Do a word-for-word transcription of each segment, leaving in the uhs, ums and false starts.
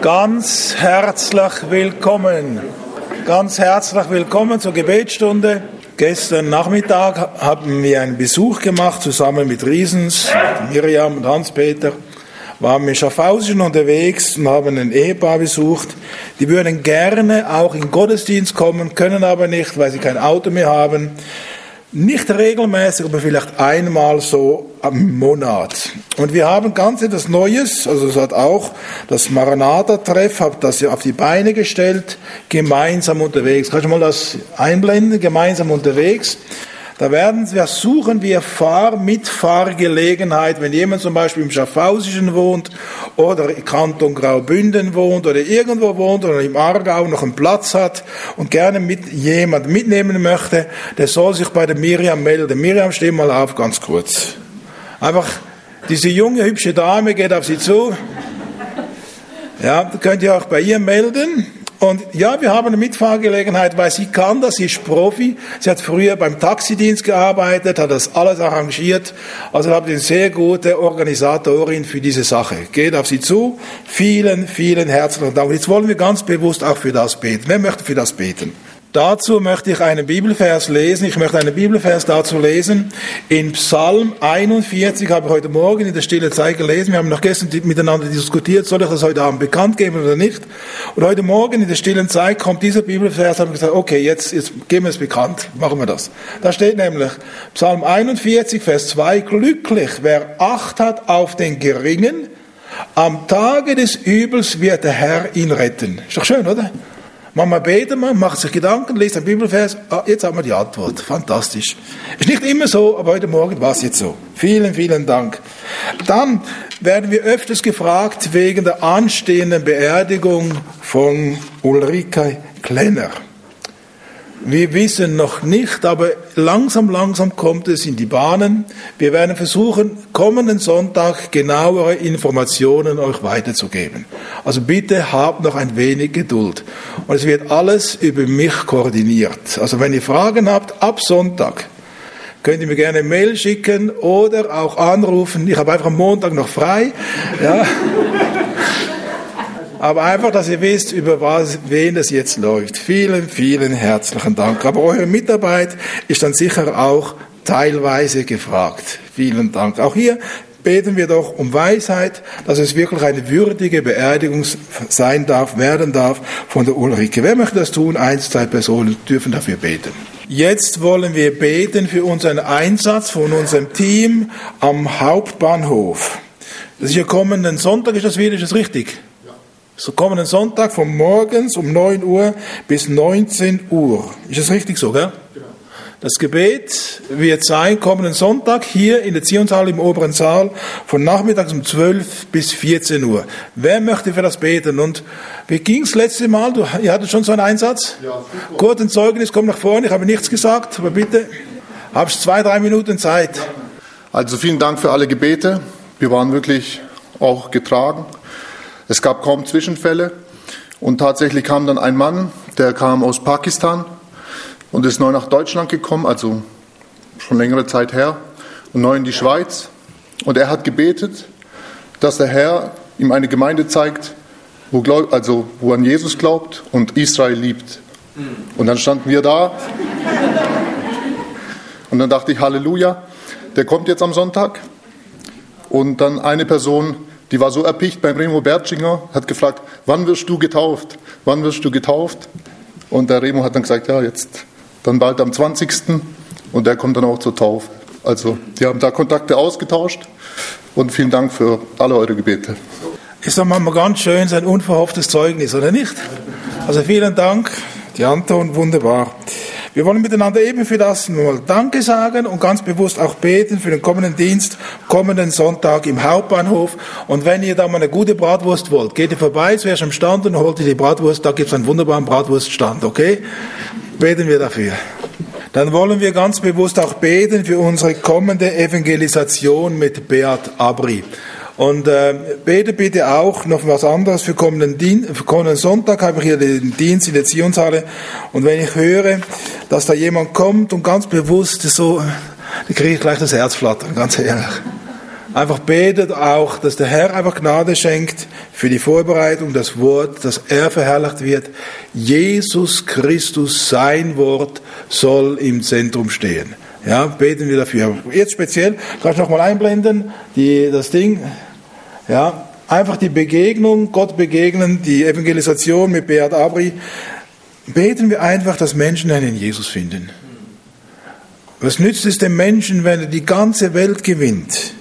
Ganz herzlich willkommen. Ganz herzlich willkommen zur Gebetsstunde. Gestern Nachmittag haben wir einen Besuch gemacht, zusammen mit Riesens, Miriam und Hans-Peter. Waren wir in Schaffhausen unterwegs und haben ein Ehepaar besucht. Die würden gerne auch in den Gottesdienst kommen, können aber nicht, weil sie kein Auto mehr haben. Nicht regelmäßig, aber vielleicht einmal so am Monat. Und wir haben ganz etwas Neues, also es hat auch das Maranatha-Treff, hat das auf die Beine gestellt, gemeinsam unterwegs. Kannst du mal das einblenden, gemeinsam unterwegs? Da werden wir suchen wir Fahr-, Mitfahrgelegenheit, wenn jemand zum Beispiel im Schaffhausischen wohnt oder im Kanton Graubünden wohnt oder irgendwo wohnt oder im Aargau noch einen Platz hat und gerne mit jemand mitnehmen möchte, der soll sich bei der Miriam melden. Miriam, steh mal auf, ganz kurz. Einfach, diese junge, hübsche Dame geht auf Sie zu. Ja, da könnt ihr auch bei ihr melden. Und ja, wir haben eine Mitfahrgelegenheit, weil sie kann das, sie ist Profi. Sie hat früher beim Taxidienst gearbeitet, hat das alles arrangiert. Also habt ihr eine sehr gute Organisatorin für diese Sache. Geht auf sie zu. Vielen, vielen herzlichen Dank. Jetzt wollen wir ganz bewusst auch für das beten. Wer möchte für das beten? Dazu möchte ich einen Bibelvers lesen. Ich möchte einen Bibelvers dazu lesen. In Psalm einundvierzig habe ich heute Morgen in der stillen Zeit gelesen. Wir haben noch gestern miteinander diskutiert, soll ich das heute Abend bekannt geben oder nicht. Und heute Morgen in der stillen Zeit kommt dieser Bibelvers, habe ich gesagt, okay, jetzt, jetzt geben wir es bekannt, machen wir das. Da steht nämlich, Psalm einundvierzig, Vers zwei, glücklich, wer Acht hat auf den Geringen, am Tage des Übels wird der Herr ihn retten. Ist doch schön, oder? Manchmal betet man, macht sich Gedanken, liest ein Bibelvers, ah, jetzt haben wir die Antwort. Fantastisch. Ist nicht immer so, aber heute Morgen war es jetzt so. Vielen, vielen Dank. Dann werden wir öfters gefragt wegen der anstehenden Beerdigung von Ulrike Klenner. Wir wissen noch nicht, aber langsam, langsam kommt es in die Bahnen. Wir werden versuchen, kommenden Sonntag genauere Informationen euch weiterzugeben. Also bitte habt noch ein wenig Geduld. Und es wird alles über mich koordiniert. Also wenn ihr Fragen habt, ab Sonntag könnt ihr mir gerne eine Mail schicken oder auch anrufen. Ich habe einfach am Montag noch frei. Ja. Aber einfach, dass ihr wisst, über was, wen es jetzt läuft. Vielen, vielen herzlichen Dank. Aber eure Mitarbeit ist dann sicher auch teilweise gefragt. Vielen Dank. Auch hier beten wir doch um Weisheit, dass es wirklich eine würdige Beerdigung sein darf, werden darf von der Ulrike. Wer möchte das tun? Eins, zwei Personen dürfen dafür beten. Jetzt wollen wir beten für unseren Einsatz von unserem Team am Hauptbahnhof. Das ist ja kommenden Sonntag, ist das wieder, ist das richtig? So kommenden Sonntag von morgens um neun Uhr bis neunzehn Uhr. Ist das richtig so, gell? Genau. Das Gebet wird sein kommenden Sonntag hier in der Zionshalle im oberen Saal von nachmittags um zwölf bis vierzehn Uhr. Wer möchte für das beten? Und wie ging es letzte Mal? Du, ihr hattet schon so einen Einsatz? Ja. Gut, ein Zeugnis, komm nach vorne. Ich habe nichts gesagt, aber bitte, hab's zwei, drei Minuten Zeit. Also vielen Dank für alle Gebete. Wir waren wirklich auch getragen. Es gab kaum Zwischenfälle und tatsächlich kam dann ein Mann, der kam aus Pakistan und ist neu nach Deutschland gekommen, also schon längere Zeit her, und neu in die Schweiz. Und er hat gebetet, dass der Herr ihm eine Gemeinde zeigt, wo, glaub, also, wo an Jesus glaubt und Israel liebt. Und dann standen wir da und dann dachte ich, Halleluja, der kommt jetzt am Sonntag. Und dann eine Person, die war so erpicht beim Remo Bertschinger, hat gefragt, wann wirst du getauft? Wann wirst du getauft? Und der Remo hat dann gesagt, ja, jetzt dann bald am zwanzigsten Und der kommt dann auch zur Taufe. Also, die haben da Kontakte ausgetauscht. Und vielen Dank für alle eure Gebete. Ist doch manchmal ganz schön, sein unverhofftes Zeugnis, oder nicht? Also vielen Dank, die Anton, wunderbar. Wir wollen miteinander eben für das nur Danke sagen und ganz bewusst auch beten für den kommenden Dienst, kommenden Sonntag im Hauptbahnhof. Und wenn ihr da mal eine gute Bratwurst wollt, geht ihr vorbei, zuerst am Stand und holt ihr die Bratwurst. Da gibt es einen wunderbaren Bratwurststand, okay? Beten wir dafür. Dann wollen wir ganz bewusst auch beten für unsere kommende Evangelisation mit Beat Abri. Und äh, bete bitte auch noch was anderes für kommenden, Dien- für kommenden Sonntag habe ich hier den Dienst in der Zionshalle. Und wenn ich höre, dass da jemand kommt und ganz bewusst so, da kriege ich gleich das Herz flattern, ganz ehrlich. Einfach betet auch, dass der Herr einfach Gnade schenkt für die Vorbereitung, das Wort, dass er verherrlicht wird. Jesus Christus, sein Wort, soll im Zentrum stehen. Ja, beten wir dafür. Jetzt speziell, kannst du noch mal einblenden, die, das Ding, ja, einfach die Begegnung, Gott begegnen, die Evangelisation mit Beat Abri. Beten wir einfach, dass Menschen einen Jesus finden. Was nützt es dem Menschen, wenn er die ganze Welt gewinnt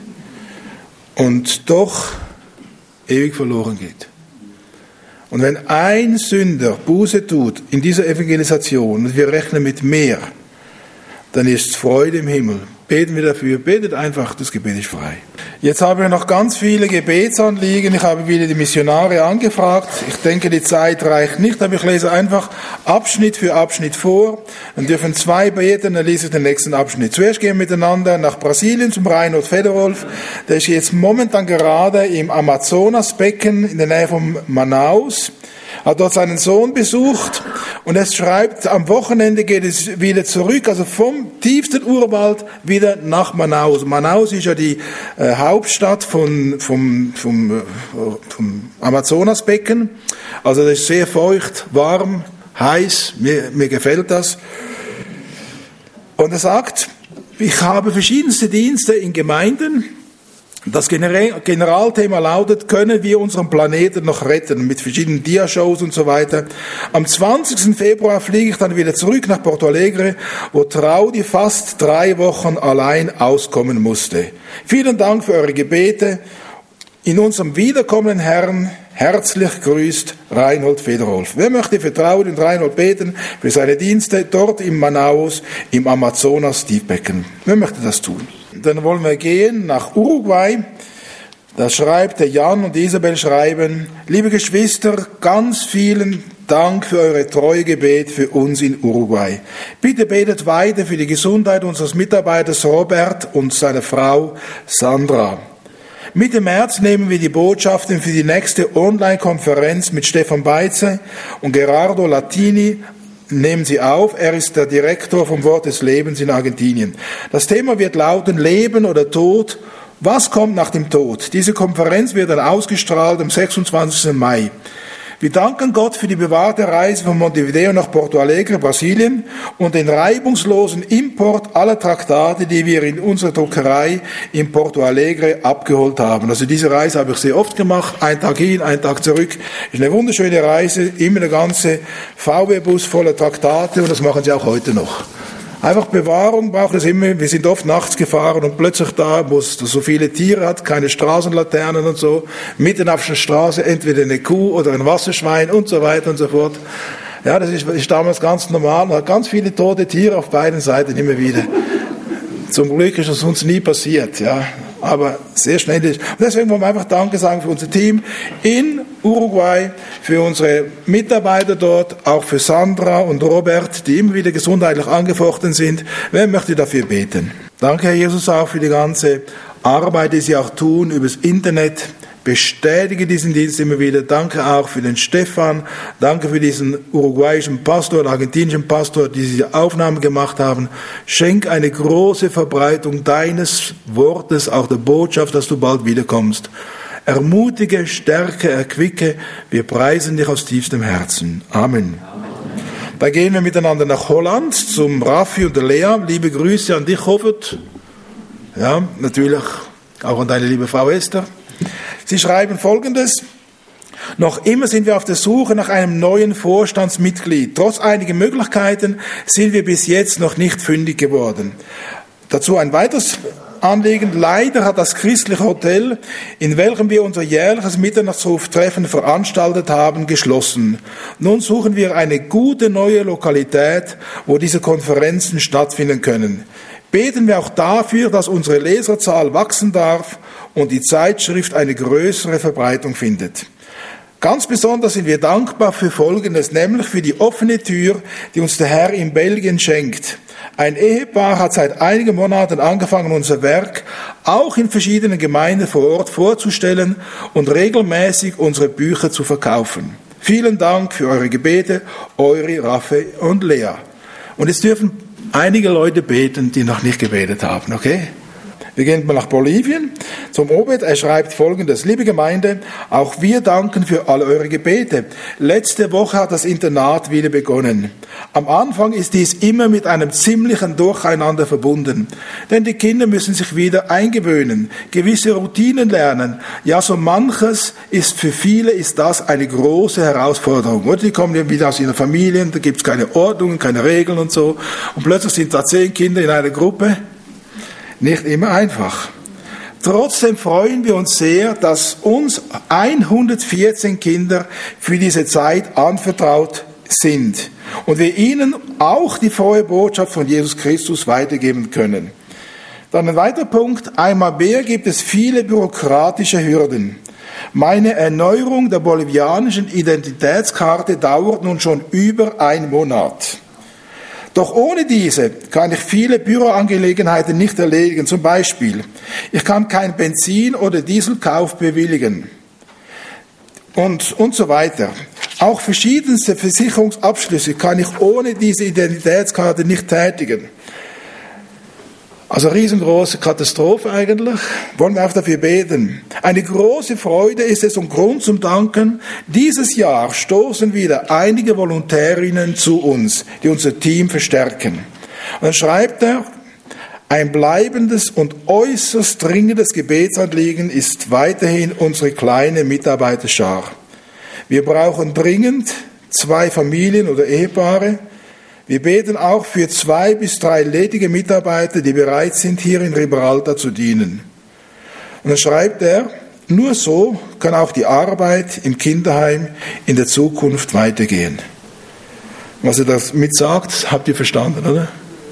und doch ewig verloren geht? Und wenn ein Sünder Buße tut in dieser Evangelisation, und wir rechnen mit mehr, dann ist Freude im Himmel. Beten wir dafür, betet einfach, das Gebet ist frei. Jetzt haben wir noch ganz viele Gebetsanliegen. Ich habe wieder die Missionare angefragt. Ich denke, die Zeit reicht nicht, aber ich lese einfach Abschnitt für Abschnitt vor. Dann dürfen zwei beten, dann lese ich den nächsten Abschnitt. Zuerst gehen wir miteinander nach Brasilien zum Reinhold Federolf. Der ist jetzt momentan gerade im Amazonasbecken in der Nähe von Manaus. Hat dort seinen Sohn besucht und er schreibt, am Wochenende geht es wieder zurück, also vom tiefsten Urwald wieder nach Manaus. Manaus ist ja die äh, Hauptstadt von, vom, vom, äh, vom Amazonasbecken. Also das ist sehr feucht, warm, heiß, mir, mir gefällt das. Und er sagt, ich habe verschiedenste Dienste in Gemeinden. Das Generalthema lautet, können wir unseren Planeten noch retten, mit verschiedenen Diashows und so weiter. Am zwanzigsten Februar fliege ich dann wieder zurück nach Porto Alegre, wo Traudi fast drei Wochen allein auskommen musste. Vielen Dank für eure Gebete. In unserem wiederkommenden Herrn herzlich grüßt Reinhold Federolf. Wer möchte für Traudi und Reinhold beten, für seine Dienste dort im Manaus, im Amazonas-Tiefbecken? Wer möchte das tun? Dann wollen wir gehen nach Uruguay. Da schreibt der Jan und Isabel schreiben, liebe Geschwister, ganz vielen Dank für eure treue Gebet für uns in Uruguay. Bitte betet weiter für die Gesundheit unseres Mitarbeiters Robert und seiner Frau Sandra. Mitte März nehmen wir die Botschaften für die nächste Online-Konferenz mit Stefan Beitze und Gerardo Latini nehmen Sie auf. Er ist der Direktor vom Wort des Lebens in Argentinien. Das Thema wird lauten Leben oder Tod. Was kommt nach dem Tod? Diese Konferenz wird dann ausgestrahlt am sechsundzwanzigsten Mai. Wir danken Gott für die bewahrte Reise von Montevideo nach Porto Alegre, Brasilien und den reibungslosen Import aller Traktate, die wir in unserer Druckerei in Porto Alegre abgeholt haben. Also diese Reise habe ich sehr oft gemacht, ein Tag hin, ein Tag zurück. Ist eine wunderschöne Reise, immer der ganze V W-Bus voller Traktate und das machen sie auch heute noch. Einfach Bewahrung braucht es immer. Wir sind oft nachts gefahren und plötzlich da, wo es so viele Tiere hat, keine Straßenlaternen und so, mitten auf der Straße entweder eine Kuh oder ein Wasserschwein und so weiter und so fort. Ja, das ist, ist damals ganz normal. Man hat ganz viele tote Tiere auf beiden Seiten immer wieder. Zum Glück ist das uns nie passiert, ja. Aber sehr schnell ist. Und deswegen wollen wir einfach Danke sagen für unser Team in Uruguay, für unsere Mitarbeiter dort, auch für Sandra und Robert, die immer wieder gesundheitlich angefochten sind. Wer möchte dafür beten? Danke, Herr Jesus, auch für die ganze Arbeit, die Sie auch tun übers Internet. Bestätige diesen Dienst immer wieder. Danke auch für den Stefan. Danke für diesen uruguayischen Pastor, argentinischen Pastor, die diese Aufnahmen gemacht haben. Schenk eine große Verbreitung deines Wortes, auch der Botschaft, dass du bald wiederkommst. Ermutige, stärke, erquicke. Wir preisen dich aus tiefstem Herzen. Amen. Da gehen wir miteinander nach Holland zum Raffi und der Lea. Liebe Grüße an dich, Hoffert. Ja, natürlich auch an deine liebe Frau Esther. Sie schreiben Folgendes. Noch immer sind wir auf der Suche nach einem neuen Vorstandsmitglied. Trotz einiger Möglichkeiten sind wir bis jetzt noch nicht fündig geworden. Dazu ein weiteres Anliegen. Leider hat das christliche Hotel, in welchem wir unser jährliches Mitternachtsruftreffen veranstaltet haben, geschlossen. Nun suchen wir eine gute neue Lokalität, wo diese Konferenzen stattfinden können. Beten wir auch dafür, dass unsere Leserzahl wachsen darf und die Zeitschrift eine größere Verbreitung findet. Ganz besonders sind wir dankbar für Folgendes, nämlich für die offene Tür, die uns der Herr in Belgien schenkt. Ein Ehepaar hat seit einigen Monaten angefangen, unser Werk auch in verschiedenen Gemeinden vor Ort vorzustellen und regelmäßig unsere Bücher zu verkaufen. Vielen Dank für eure Gebete, eure Raffe und Lea. Und jetzt dürfen einige Leute beten, die noch nicht gebetet haben, okay? Wir gehen mal nach Bolivien zum Obed. Er schreibt Folgendes: Liebe Gemeinde, auch wir danken für all eure Gebete. Letzte Woche hat das Internat wieder begonnen. Am Anfang ist dies immer mit einem ziemlichen Durcheinander verbunden, denn die Kinder müssen sich wieder eingewöhnen, gewisse Routinen lernen. Ja, so manches ist für viele ist das eine große Herausforderung. Oder die kommen ja wieder aus ihren Familien, da gibt es keine Ordnungen, keine Regeln und so. Und plötzlich sind da zehn Kinder in einer Gruppe. Nicht immer einfach. Trotzdem freuen wir uns sehr, dass uns hundertvierzehn Kinder für diese Zeit anvertraut sind und wir ihnen auch die frohe Botschaft von Jesus Christus weitergeben können. Dann ein weiterer Punkt. Einmal mehr gibt es viele bürokratische Hürden. Meine Erneuerung der bolivianischen Identitätskarte dauert nun schon über einen Monat. Doch ohne diese kann ich viele Büroangelegenheiten nicht erledigen. Zum Beispiel, ich kann kein Benzin- oder Dieselkauf bewilligen und, und so weiter. Auch verschiedenste Versicherungsabschlüsse kann ich ohne diese Identitätskarte nicht tätigen. Also riesengroße Katastrophe eigentlich. Wollen wir auch dafür beten. Eine große Freude ist es und Grund zum Danken. Dieses Jahr stoßen wieder einige Volontärinnen zu uns, die unser Team verstärken. Und dann schreibt er, ein bleibendes und äußerst dringendes Gebetsanliegen ist weiterhin unsere kleine Mitarbeiterschar. Wir brauchen dringend zwei Familien oder Ehepaare. Wir beten auch für zwei bis drei ledige Mitarbeiter, die bereit sind, hier in Riberalta zu dienen. Und dann schreibt er, nur so kann auch die Arbeit im Kinderheim in der Zukunft weitergehen. Was er damit sagt, habt ihr verstanden, oder?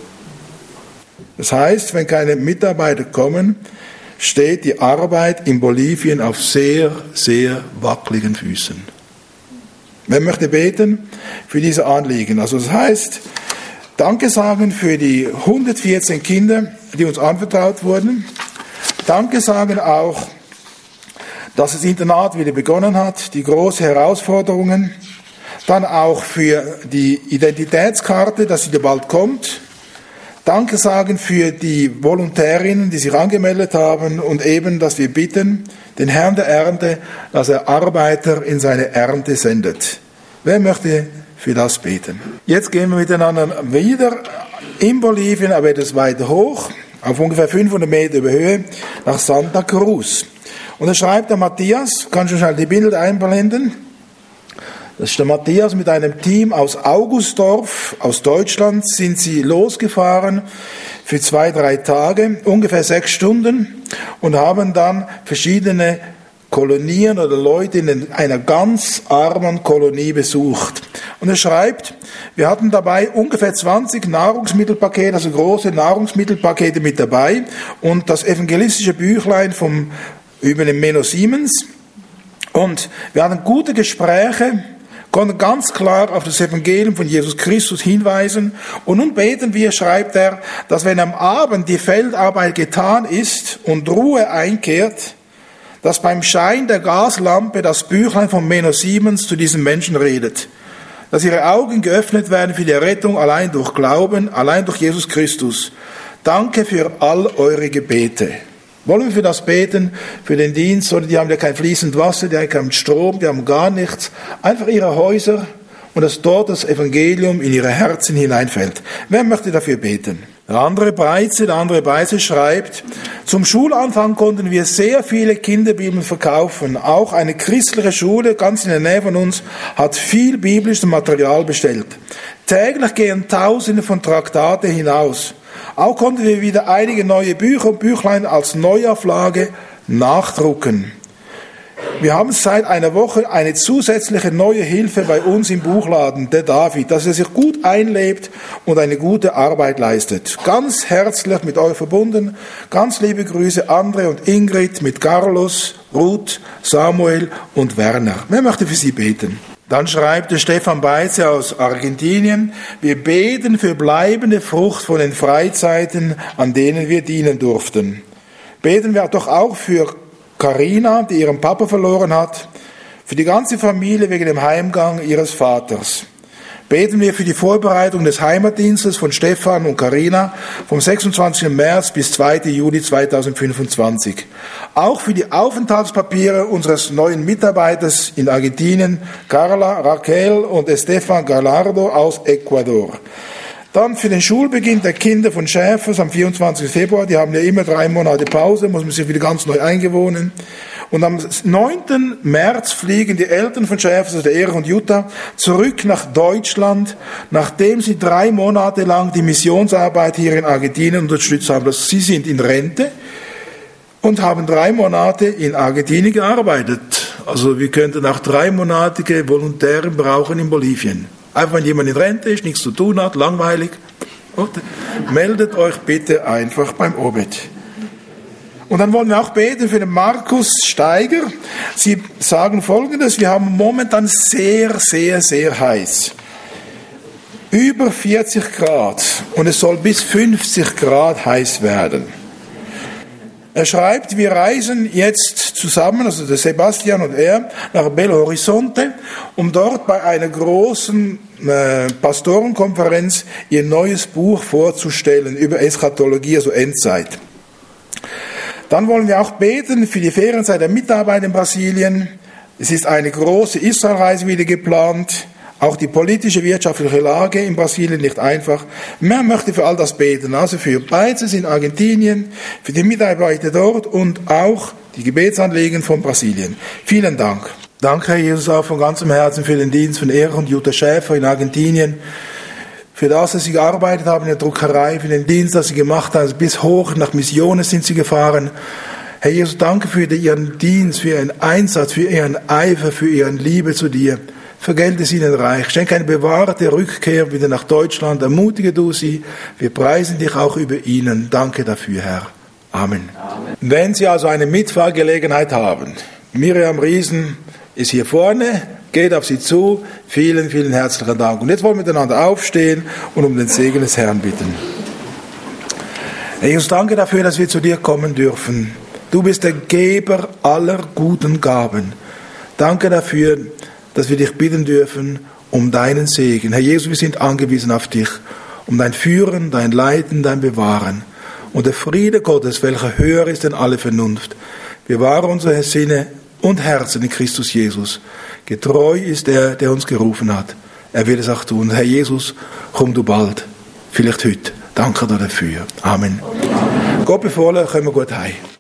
Das heißt, wenn keine Mitarbeiter kommen, steht die Arbeit in Bolivien auf sehr, sehr wackeligen Füßen. Wer möchte beten für diese Anliegen? Also das heißt, Danke sagen für die hundertvierzehn Kinder, die uns anvertraut wurden. Danke sagen auch, dass das Internat wieder begonnen hat, die großen Herausforderungen. Dann auch für die Identitätskarte, dass sie bald kommt. Danke sagen für die Volontärinnen, die sich angemeldet haben und eben, dass wir bitten, den Herrn der Ernte, dass er Arbeiter in seine Ernte sendet. Wer möchte für das beten? Jetzt gehen wir miteinander wieder in Bolivien, aber etwas weiter hoch, auf ungefähr fünfhundert Meter über Höhe, nach Santa Cruz. Und da schreibt der Matthias, kannst du schnell die Bilder einblenden? Das ist der Matthias mit einem Team aus Augustdorf, aus Deutschland, sind sie losgefahren für zwei, drei Tage, ungefähr sechs Stunden und haben dann verschiedene Kolonien oder Leute in einer ganz armen Kolonie besucht. Und er schreibt, wir hatten dabei ungefähr zwanzig Nahrungsmittelpakete, also große Nahrungsmittelpakete mit dabei und das evangelistische Büchlein vom, über den Menno Siemens. Und wir hatten gute Gespräche, konnten ganz klar auf das Evangelium von Jesus Christus hinweisen. Und nun beten wir, schreibt er, dass wenn am Abend die Feldarbeit getan ist und Ruhe einkehrt, dass beim Schein der Gaslampe das Büchlein von Menno Siemens zu diesen Menschen redet. Dass ihre Augen geöffnet werden für die Rettung allein durch Glauben, allein durch Jesus Christus. Danke für all eure Gebete. Wollen wir für das beten, für den Dienst, oder die haben ja kein fließend Wasser, die haben keinen Strom, die haben gar nichts. Einfach ihre Häuser und dass dort das Evangelium in ihre Herzen hineinfällt. Wer möchte dafür beten? Der andere Beize, der andere Beize schreibt, zum Schulanfang konnten wir sehr viele Kinderbibeln verkaufen. Auch eine christliche Schule, ganz in der Nähe von uns, hat viel biblisches Material bestellt. Täglich gehen Tausende von Traktate hinaus. Auch konnten wir wieder einige neue Bücher und Büchlein als Neuauflage nachdrucken. Wir haben seit einer Woche eine zusätzliche neue Hilfe bei uns im Buchladen, der David, dass er sich gut einlebt und eine gute Arbeit leistet. Ganz herzlich mit euch verbunden. Ganz liebe Grüße Andre und Ingrid mit Carlos, Ruth, Samuel und Werner. Wer möchte für sie beten? Dann schreibt der Stefan Beize aus Argentinien, wir beten für bleibende Frucht von den Freizeiten, an denen wir dienen durften. Beten wir doch auch für Carina, die ihren Papa verloren hat, für die ganze Familie wegen dem Heimgang ihres Vaters. beten wir für die Vorbereitung des Heimatdienstes von Stefan und Carina vom sechsundzwanzigsten März bis zweiten Juli zweitausendfünfundzwanzig. Auch für die Aufenthaltspapiere unseres neuen Mitarbeiters in Argentinien, Carla, Raquel und Estefan Gallardo aus Ecuador. Dann für den Schulbeginn der Kinder von Schäfers am vierundzwanzigsten Februar, die haben ja immer drei Monate Pause, muss man sich wieder ganz neu eingewohnen. Und am neunten März fliegen die Eltern von Schäfers, also der Erich und Jutta, zurück nach Deutschland, nachdem sie drei Monate lang die Missionsarbeit hier in Argentinien unterstützt haben. Also sie sind in Rente und haben drei Monate in Argentinien gearbeitet. Also wir könnten auch dreimonatige Volontäre brauchen in Bolivien. Einfach wenn jemand in Rente ist, nichts zu tun hat, langweilig, meldet euch bitte einfach beim Obed. Und dann wollen wir auch beten für den Markus Steiger. Sie sagen Folgendes: Wir haben momentan sehr, sehr, sehr heiß. Über vierzig Grad und es soll bis fünfzig Grad heiß werden. Er schreibt, wir reisen jetzt zusammen, also der Sebastian und er, nach Belo Horizonte, um dort bei einer großen äh, Pastorenkonferenz ihr neues Buch vorzustellen über Eschatologie, also Endzeit. Dann wollen wir auch beten für die Ferienzeit der Mitarbeit in Brasilien. Es ist eine große Israelreise wieder geplant. Auch die politische, wirtschaftliche Lage in Brasilien nicht einfach. Man möchte für all das beten, also für beides in Argentinien, für die Mitarbeiter dort und auch die Gebetsanliegen von Brasilien. Vielen Dank. Danke, Herr Jesus, auch von ganzem Herzen für den Dienst von Erich und Jutta Schäfer in Argentinien. Für das, dass Sie gearbeitet haben in der Druckerei, für den Dienst, das Sie gemacht haben, bis hoch nach Missionen sind Sie gefahren. Herr Jesus, danke für Ihren Dienst, für Ihren Einsatz, für Ihren Eifer, für Ihren Liebe zu dir. Vergelte es ihnen reich. Schenke eine bewahrte Rückkehr wieder nach Deutschland. Ermutige du sie. Wir preisen dich auch über ihnen. Danke dafür, Herr. Amen. Amen. Wenn Sie also eine Mitfahrgelegenheit haben, Miriam Riesen ist hier vorne, geht auf Sie zu. Vielen, vielen herzlichen Dank. Und jetzt wollen wir miteinander aufstehen und um den Segen des Herrn bitten. Herr Jesus, danke dafür, dass wir zu dir kommen dürfen. Du bist der Geber aller guten Gaben. Danke dafür, dass wir dich bitten dürfen um deinen Segen. Herr Jesus, wir sind angewiesen auf dich, um dein Führen, dein Leiten, dein Bewahren. Und der Friede Gottes, welcher höher ist denn alle Vernunft, bewahre unsere Sinne und Herzen in Christus Jesus. Getreu ist er, der uns gerufen hat. Er wird es auch tun. Herr Jesus, komm du bald, vielleicht heute. Danke dir dafür. Amen. Amen. Gott befohlen, kommen wir gut heim.